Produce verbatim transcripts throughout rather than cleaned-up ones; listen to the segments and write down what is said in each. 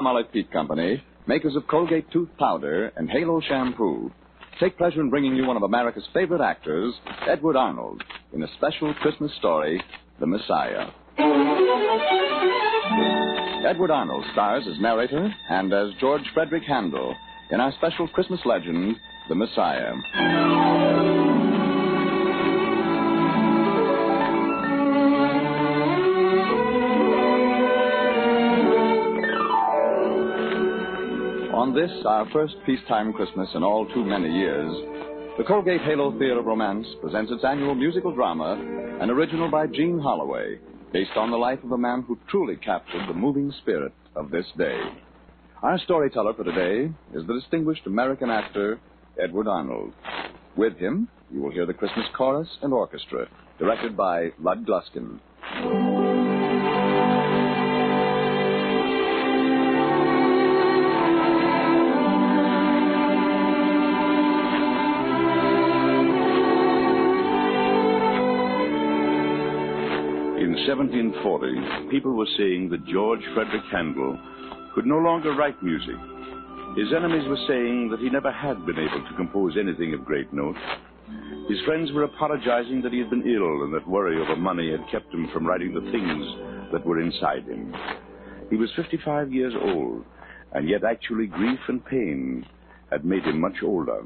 Palmolive Peat Company, makers of Colgate Tooth Powder and Halo Shampoo, take pleasure in bringing you one of America's favorite actors, Edward Arnold, in a special Christmas story, The Messiah. Edward Arnold stars as narrator and as George Frederick Handel in our special Christmas legend, The Messiah. On this, our first peacetime Christmas in all too many years, the Colgate Halo Theater of Romance presents its annual musical drama, an original by Gene Holloway, based on the life of a man who truly captured the moving spirit of this day. Our storyteller for today is the distinguished American actor, Edward Arnold. With him, you will hear the Christmas chorus and orchestra, directed by Lud Gluskin. In seventeen forty, people were saying that George Frederick Handel could no longer write music. His enemies were saying that he never had been able to compose anything of great note. His friends were apologizing that he had been ill and that worry over money had kept him from writing the things that were inside him. He was fifty-five years old, and yet actually grief and pain had made him much older.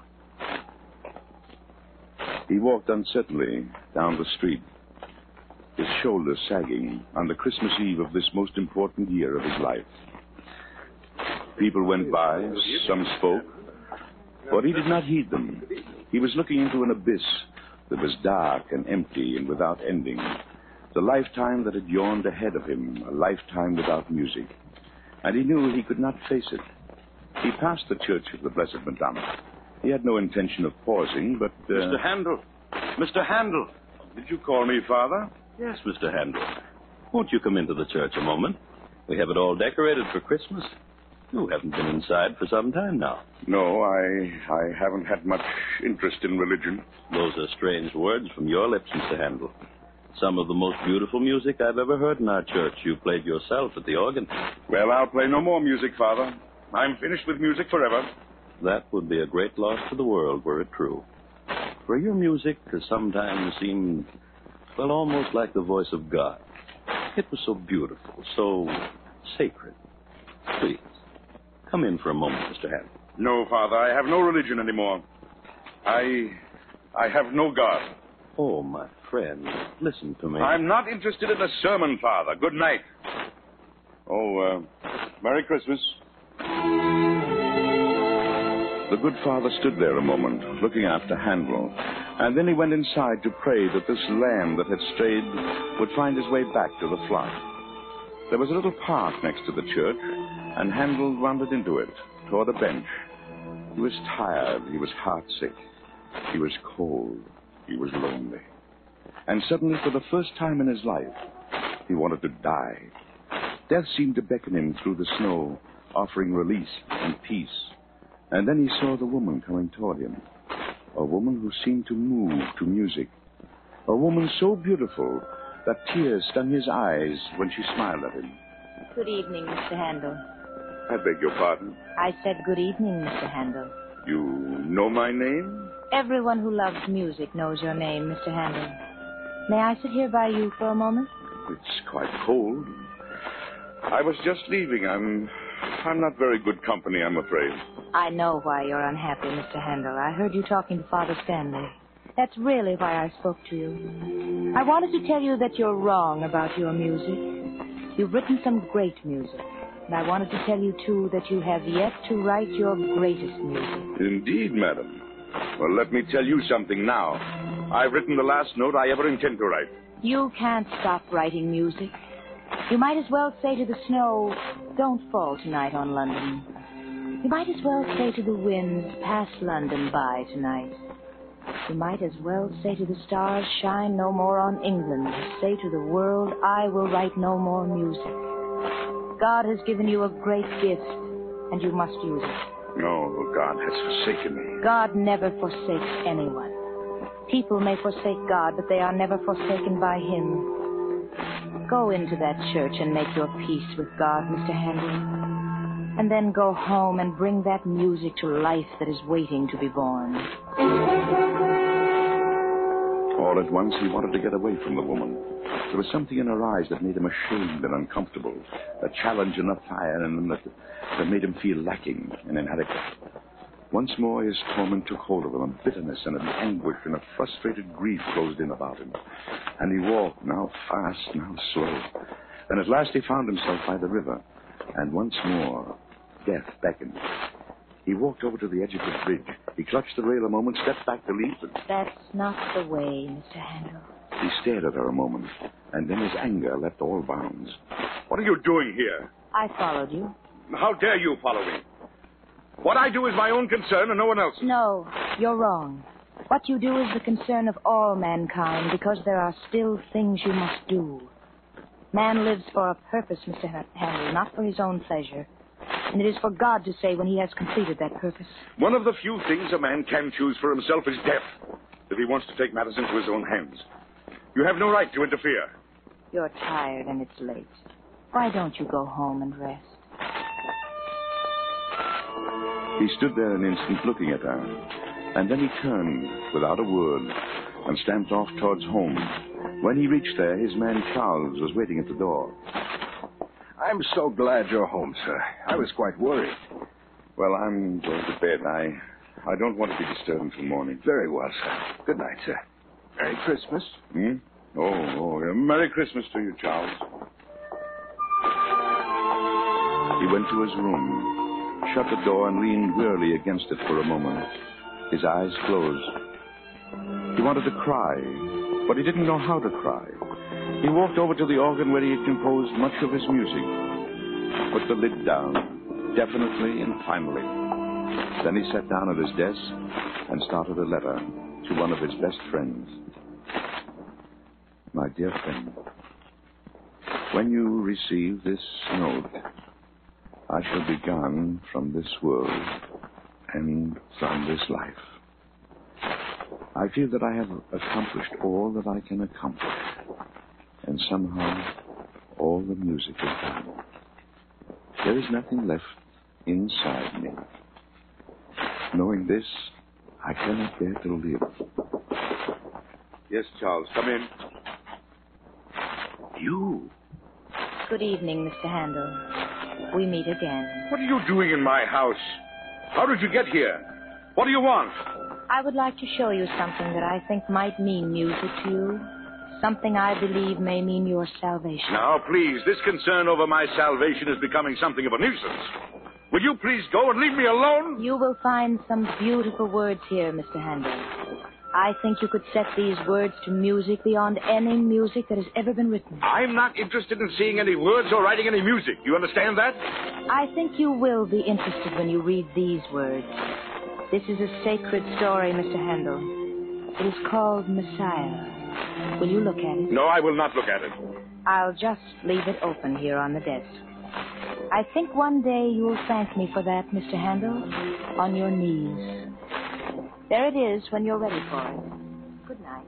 He walked uncertainly down the street, his shoulders sagging, on the Christmas Eve of this most important year of his life. People went by, some spoke, but he did not heed them. He was looking into an abyss that was dark and empty and without ending. The lifetime that had yawned ahead of him, a lifetime without music. And he knew he could not face it. He passed the Church of the Blessed Madonna. He had no intention of pausing, but... Uh... Mister Handel! Mister Handel! Did you call me, Father? Yes, Mister Handel. Won't you come into the church a moment? We have it all decorated for Christmas. You haven't been inside for some time now. No, I I haven't had much interest in religion. Those are strange words from your lips, Mister Handel. Some of the most beautiful music I've ever heard in our church you played yourself at the organ. Well, I'll play no more music, Father. I'm finished with music forever. That would be a great loss to the world were it true. For your music has sometimes seemed... well, almost like the voice of God. It was so beautiful, so sacred. Please, come in for a moment, Mister Handel. No, Father, I have no religion anymore. I... I have no God. Oh, my friend, listen to me. I'm not interested in a sermon, Father. Good night. Oh, uh, Merry Christmas. The good father stood there a moment, looking after Handel, and then he went inside to pray that this lamb that had strayed would find his way back to the flock. There was a little park next to the church, and Handel wandered into it, toward a bench. He was tired, he was heartsick, he was cold, he was lonely. And suddenly, for the first time in his life, he wanted to die. Death seemed to beckon him through the snow, offering release and peace. And then he saw the woman coming toward him. A woman who seemed to move to music. A woman so beautiful that tears stung his eyes when she smiled at him. Good evening, Mister Handel. I beg your pardon? I said good evening, Mister Handel. You know my name? Everyone who loves music knows your name, Mister Handel. May I sit here by you for a moment? It's quite cold. I was just leaving. I'm... I'm not very good company, I'm afraid. I know why you're unhappy, Mister Handel. I heard you talking to Father Stanley. That's really why I spoke to you. I wanted to tell you that you're wrong about your music. You've written some great music. And I wanted to tell you, too, that you have yet to write your greatest music. Indeed, madam. Well, let me tell you something now. I've written the last note I ever intend to write. You can't stop writing music. You might as well say to the snow, don't fall tonight on London. You might as well say to the winds, pass London by tonight. You might as well say to the stars, shine no more on England. Say to the world, I will write no more music. God has given you a great gift, and you must use it. No, God has forsaken me. God never forsakes anyone. People may forsake God, but they are never forsaken by Him. Go into that church and make your peace with God, Mister Handel. and then go home and bring that music to life that is waiting to be born. All at once, he wanted to get away from the woman. There was something in her eyes that made him ashamed and uncomfortable, a challenge and a fire in them that, that made him feel lacking and inadequate. Once more, his torment took hold of him, and bitterness and an anguish and a frustrated grief closed in about him. And he walked, now fast, now slow. Then at last he found himself by the river, and once more, death beckoned. He walked over to the edge of the bridge. He clutched the rail a moment, stepped back to leap, and... That's not the way, Mister Handel. He stared at her a moment, and then his anger left all bounds. What are you doing here? I followed you. How dare you follow me? What I do is my own concern and no one else's. No, you're wrong. What you do is the concern of all mankind, because there are still things you must do. Man lives for a purpose, Mister Handel, not for his own pleasure. And it is for God to say when he has completed that purpose. One of the few things a man can choose for himself is death, if he wants to take matters into his own hands. You have no right to interfere. You're tired and it's late. Why don't you go home and rest? He stood there an instant looking at her, and then he turned without a word and stamped off towards home. When he reached there, his man Charles was waiting at the door. I'm so glad you're home, sir. I was quite worried. Well, I'm going to bed. I I don't want to be disturbed until morning. Very well, sir. Good night, sir. Merry Christmas. Hmm? Oh, oh, yeah. Merry Christmas to you, Charles. He went to his room, shut the door, and leaned wearily against it for a moment. His eyes closed. He wanted to cry, but he didn't know how to cry. He walked over to the organ where he had composed much of his music, put the lid down, definitely and finally. Then he sat down at his desk and started a letter to one of his best friends. My dear friend, when you receive this note, I shall be gone from this world and from this life. I feel that I have accomplished all that I can accomplish. And somehow, all the music is gone. There is nothing left inside me. Knowing this, I cannot bear to live. Yes, Charles, come in. You? Good evening, Mister Handel. We meet again. What are you doing in my house? How did you get here? What do you want? I would like to show you something that I think might mean music to you. Something I believe may mean your salvation. Now, please, this concern over my salvation is becoming something of a nuisance. Will you please go and leave me alone? You will find some beautiful words here, Mister Handel. I think you could set these words to music beyond any music that has ever been written. I'm not interested in seeing any words or writing any music. You understand that? I think you will be interested when you read these words. This is a sacred story, Mister Handel. It is called Messiah. Will you look at it? No, I will not look at it. I'll just leave it open here on the desk. I think one day you'll thank me for that, Mister Handel, on your knees. There it is when you're ready for it. Good night.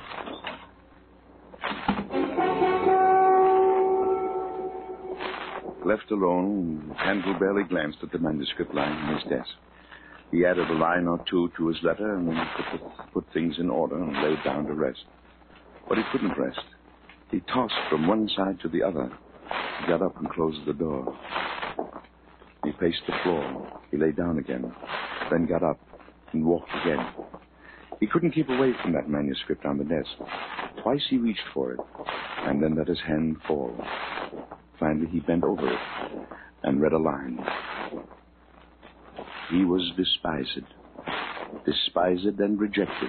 Left alone, Handel barely glanced at the manuscript lying on his desk. He added a line or two to his letter and then put, the, put things in order and lay down to rest. But he couldn't rest. He tossed from one side to the other. He got up and closed the door. He paced the floor. He lay down again, then got up and walked again. He couldn't keep away from that manuscript on the desk. Twice he reached for it, and then let his hand fall. Finally, he bent over it and read a line. He was despised, despised and rejected.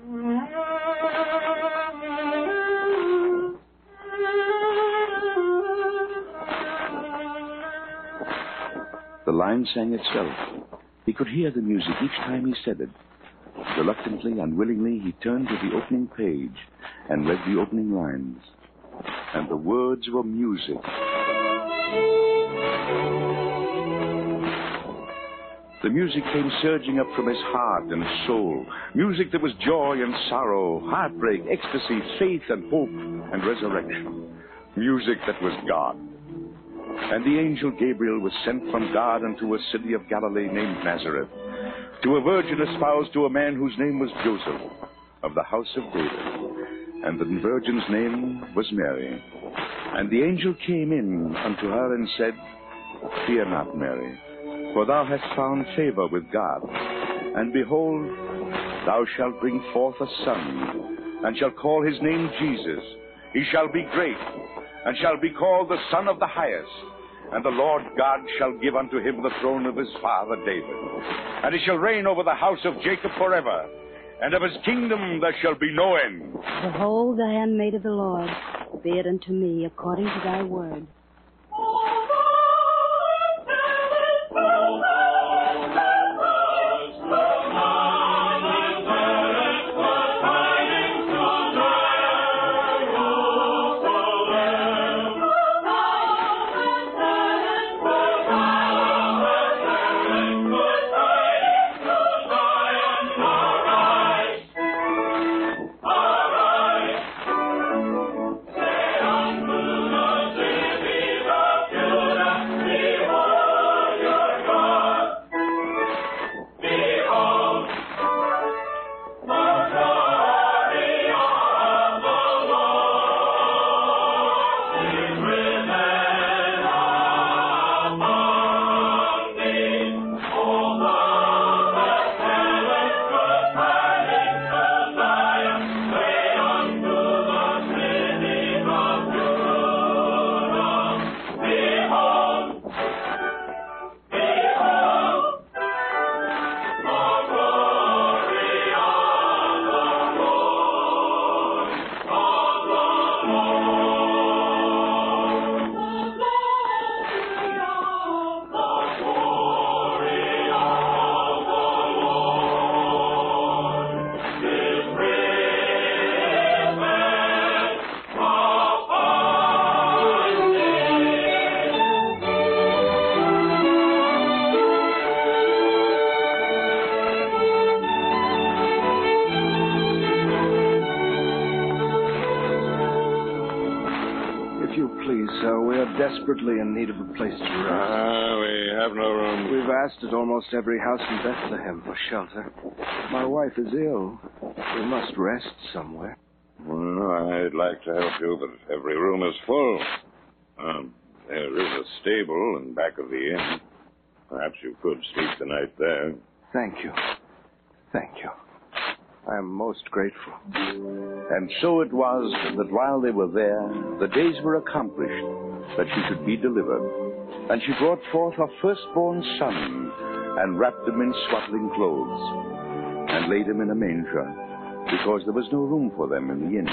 The line sang itself. He could hear the music each time he said it. Reluctantly, unwillingly, he turned to the opening page and read the opening lines. And the words were music. The music came surging up from his heart and his soul. Music that was joy and sorrow, heartbreak, ecstasy, faith and hope and resurrection. Music that was God. And the angel Gabriel was sent from God unto a city of Galilee named Nazareth, to a virgin espoused to a man whose name was Joseph, of the house of David. And the virgin's name was Mary. And the angel came in unto her and said, Fear not, Mary, for thou hast found favor with God. And behold, thou shalt bring forth a son, and shalt call his name Jesus. He shall be great, and shall be called the Son of the Highest. And the Lord God shall give unto him the throne of his father David. And he shall reign over the house of Jacob forever. And of his kingdom there shall be no end. Behold, the handmaid of the Lord. Be it unto me according to thy word. Desperately in need of a place to rest. Ah, we have no room. We've asked at almost every house in Bethlehem for shelter. My wife is ill. We must rest somewhere. Well, I'd like to help you, but every room is full. Um, there is a stable in back of the inn. Perhaps you could sleep the night there. Thank you. Thank you. I am most grateful. And so it was that while they were there, the days were accomplished that she should be delivered. And she brought forth her firstborn son, and wrapped him in swaddling clothes, and laid him in a manger, because there was no room for them in the inn.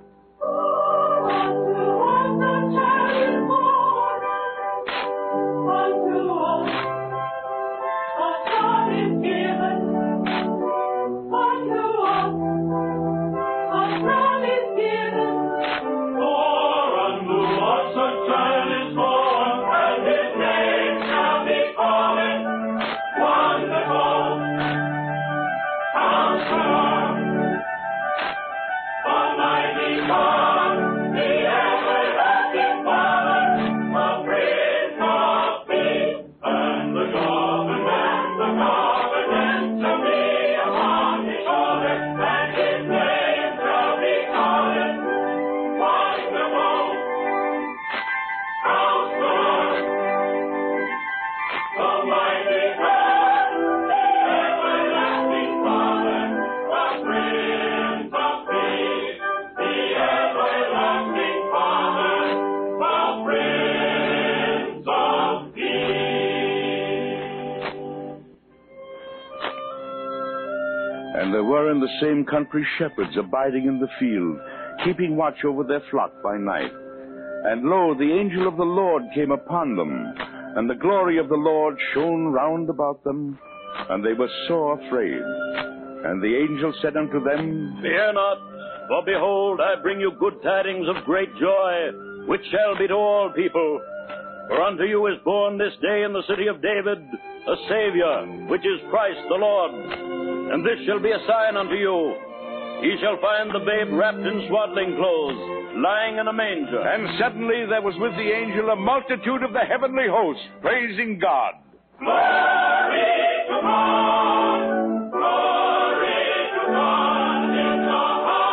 And there were in the same country shepherds abiding in the field, keeping watch over their flock by night. And lo, the angel of the Lord came upon them, and the glory of the Lord shone round about them, and they were sore afraid. And the angel said unto them, Fear not, for behold, I bring you good tidings of great joy, which shall be to all people. For unto you is born this day in the city of David a Savior, which is Christ the Lord. And this shall be a sign unto you. he shall find the babe wrapped in swaddling clothes, lying in a manger. And suddenly there was with the angel a multitude of the heavenly host, praising God. Glory to God! Glory to God in the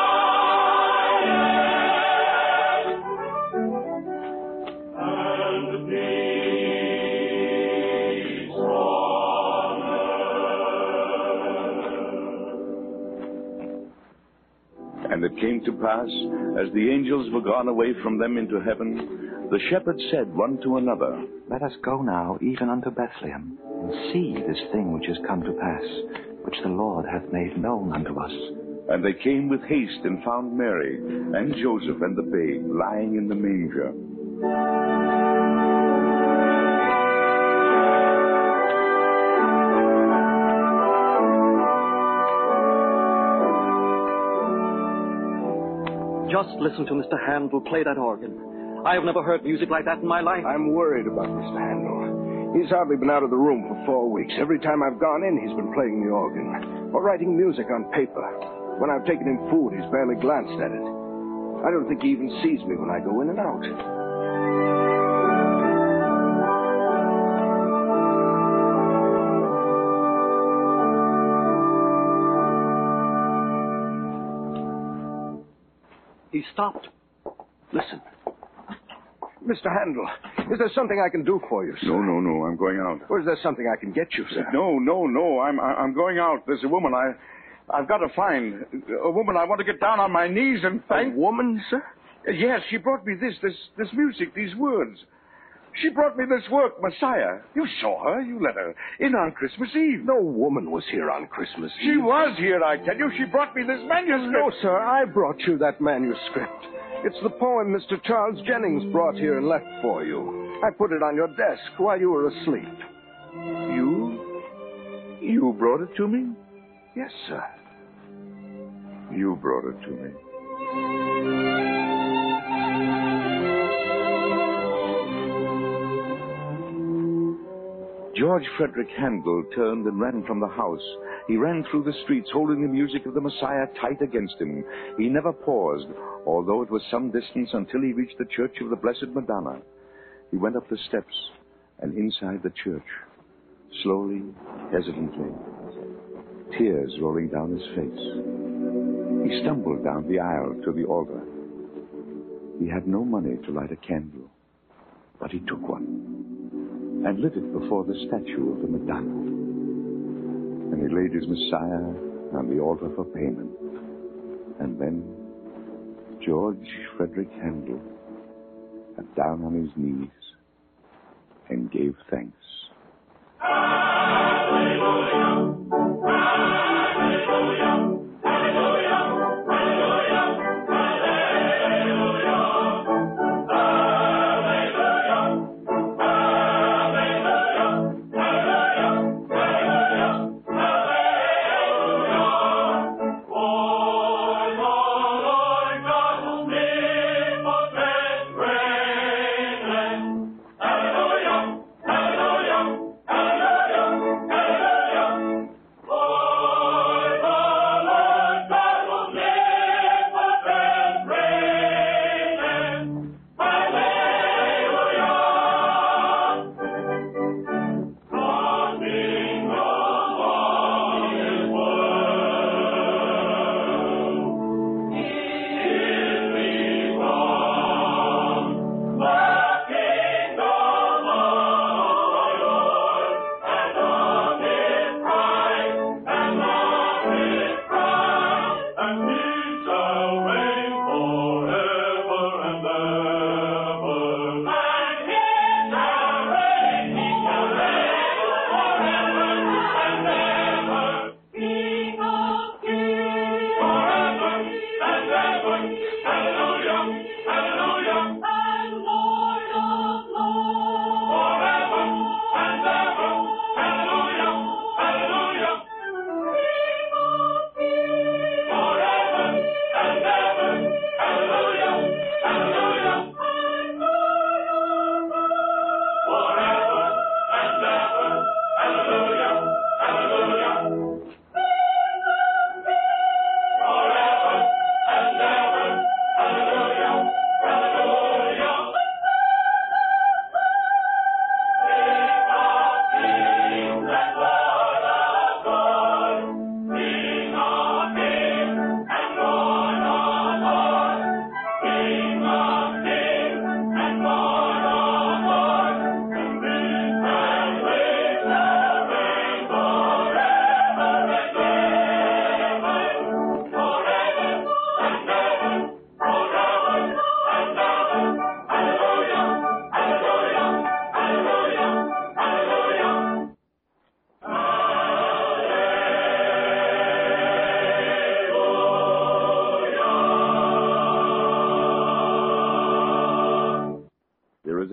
highest! And peace on earth. And it came to pass, as the angels were gone away from them into heaven, the shepherds said one to another, Let us go now even unto Bethlehem, and see this thing which is come to pass, which the Lord hath made known unto us. And they came with haste and found Mary, and Joseph, and the babe, lying in the manger. Just listen to Mister Handel play that organ. I have never heard music like that in my life. I'm worried about Mister Handel. He's hardly been out of the room for four weeks. Every time I've gone in, he's been playing the organ or writing music on paper. When I've taken him food, he's barely glanced at it. I don't think he even sees me when I go in and out. He stopped. Listen. Mister Handel, is there something I can do for you, sir? No, no, no, I'm going out. Or is there something I can get you, sir? No, no, no, I'm I'm going out. There's a woman I, I've got to find. A woman I want to get down on my knees and thank. A woman, sir? Yes, she brought me this, this, this music, these words. She brought me this work, Messiah. You saw her. You let her in on Christmas Eve. No woman was here on Christmas Eve. She was here, I tell you. She brought me this manuscript. No, sir, I brought you that manuscript. It's the poem Mister Charles Jennings brought here and left for you. I put it on your desk while you were asleep. You? You brought it to me? Yes, sir. You brought it to me. George Frederick Handel turned and ran from the house. He ran through the streets, holding the music of the Messiah tight against him. He never paused, although it was some distance until he reached the Church of the Blessed Madonna. He went up the steps and inside the church, slowly, hesitantly, tears rolling down his face. He stumbled down the aisle to the altar. He had no money to light a candle, but he took one and lit it before the statue of the Madonna. And he laid his Messiah on the altar for payment. And then George Frederick Handel got down on his knees and gave thanks. Hallelujah! Hallelujah! Hallelujah! Hallelujah! Hallelujah!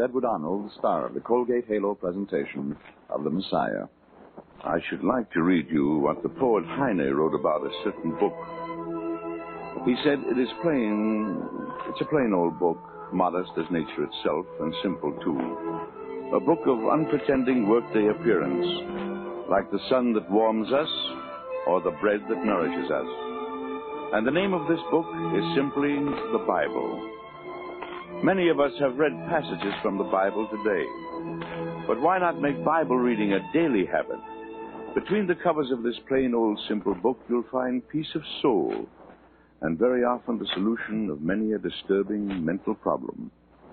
Edward Arnold, the star of the Colgate Halo presentation of The Messiah. I should like to read you what the poet Heine wrote about a certain book. He said, it is plain, it's a plain old book, modest as nature itself, and simple too. A book of unpretending workday appearance, like the sun that warms us, or the bread that nourishes us. And the name of this book is simply the Bible. Many of us have read passages from the Bible today. But why not make Bible reading a daily habit? Between the covers of this plain old simple book, you'll find peace of soul, and very often the solution of many a disturbing mental problem.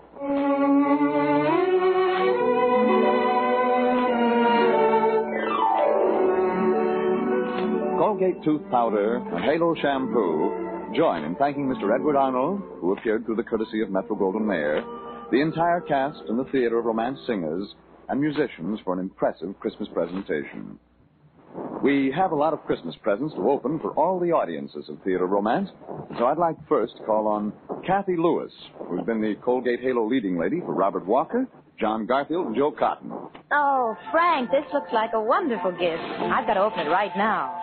Colgate Tooth Powder and Halo Shampoo join in thanking Mister Edward Arnold, who appeared through the courtesy of Metro-Goldwyn-Mayer, the entire cast and the Theater of Romance singers and musicians for an impressive Christmas presentation. We have a lot of Christmas presents to open for all the audiences of Theater of Romance, so I'd like first to call on Kathy Lewis, who's been the Colgate Halo leading lady for Robert Walker, John Garfield, and Joe Cotton. Oh, Frank, this looks like a wonderful gift. I've got to open it right now.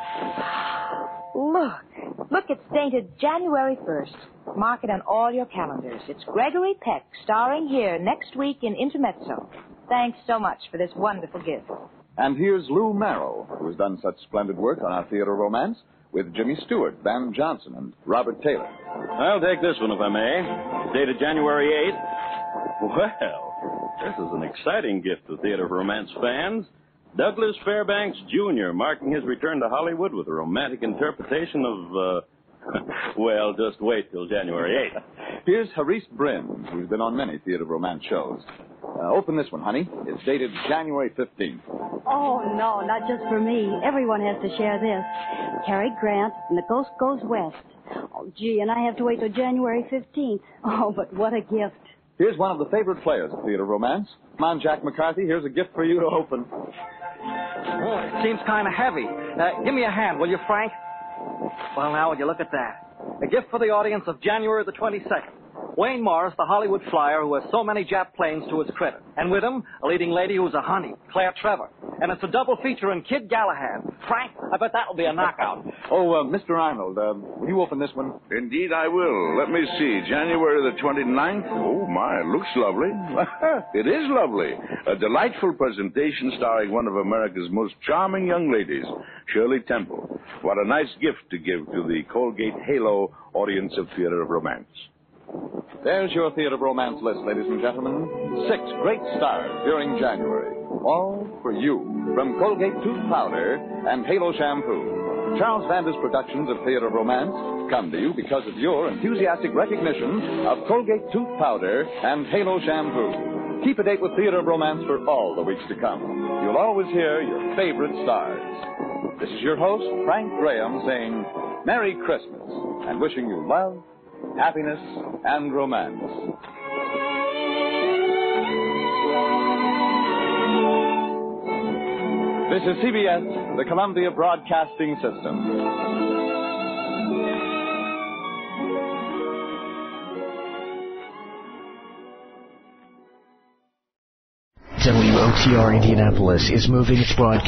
Look. Look, it's dated January first. Mark it on all your calendars. It's Gregory Peck, starring here next week in Intermezzo. Thanks so much for this wonderful gift. And here's Lou Merrill, who has done such splendid work on our Theater of Romance with Jimmy Stewart, Van Johnson, and Robert Taylor. I'll take this one, if I may. Dated January eighth. Well, this is an exciting gift to Theater of Romance fans. Douglas Fairbanks, Junior, marking his return to Hollywood with a romantic interpretation of, uh, well, just wait till January eighth. Here's Haris Bryn, who's been on many Theater of Romance shows. Uh, open this one, honey. It's dated January fifteenth. Oh, no, not just for me. Everyone has to share this. Cary Grant and The Ghost Goes West. Oh, gee, and I have to wait till January fifteenth. Oh, but what a gift. Here's one of the favorite players of Theater of Romance. Come on, Jack McCarthy. Here's a gift for you to open. Oh, it seems kind of heavy. Uh, give me a hand, will you, Frank? Well, now, will you look at that? A gift for the audience of January the twenty-second. Wayne Morris, the Hollywood flyer who has so many Jap planes to his credit. And with him, a leading lady who's a honey, Claire Trevor. And it's a double feature in Kid Galahad. Frank, I bet that'll be a knockout. Oh, uh, Mister Arnold, uh, will you open this one? Indeed I will. Let me see. January the twenty-ninth. Oh, my, it looks lovely. It is lovely. A delightful presentation starring one of America's most charming young ladies, Shirley Temple. What a nice gift to give to the Colgate Halo audience of Theater of Romance. There's your Theater of Romance list, ladies and gentlemen. Six great stars during January. All for you from Colgate Tooth Powder and Halo Shampoo. Charles Vander's productions of Theater of Romance come to you because of your enthusiastic recognition of Colgate Tooth Powder and Halo Shampoo. Keep a date with Theater of Romance for all the weeks to come. You'll always hear your favorite stars. This is your host, Frank Graham, saying Merry Christmas and wishing you love, happiness, and romance. This is C B S, the Columbia Broadcasting System. W O T R Indianapolis is moving its broadcast